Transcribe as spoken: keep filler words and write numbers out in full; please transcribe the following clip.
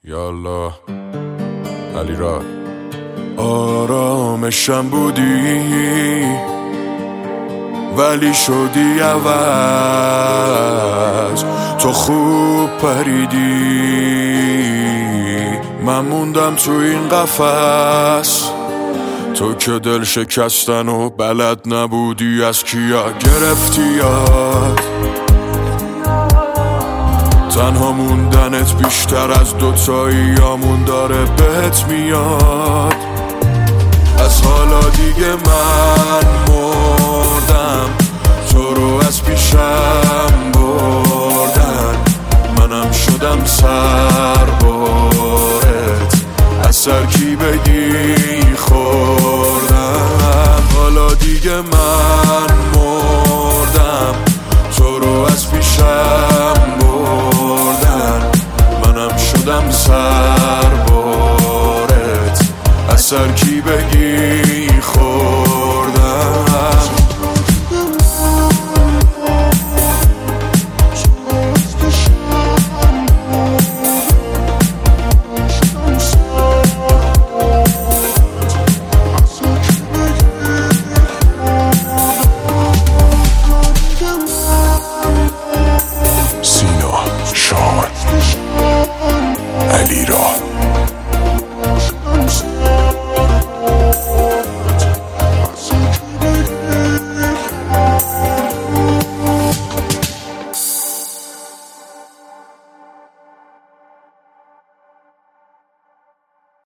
یالا علی را آرامشم بودی ولی شدی عوض. تو خوب پریدی من موندم تو این قفس. تو که دل شکستن و بلد نبودی از کیا گرفتی یاد. تنها موندنت بیشتر از دوتاییامون داره بهت میاد. از حالا دیگه من مردم تو رو از پیشم بردن. منم شدم سربارت از سر کی بگی خوردم. حالا دیگه من مردم تو رو از پیشم بردن. منم شدم سربارت از سر کی بگی خود.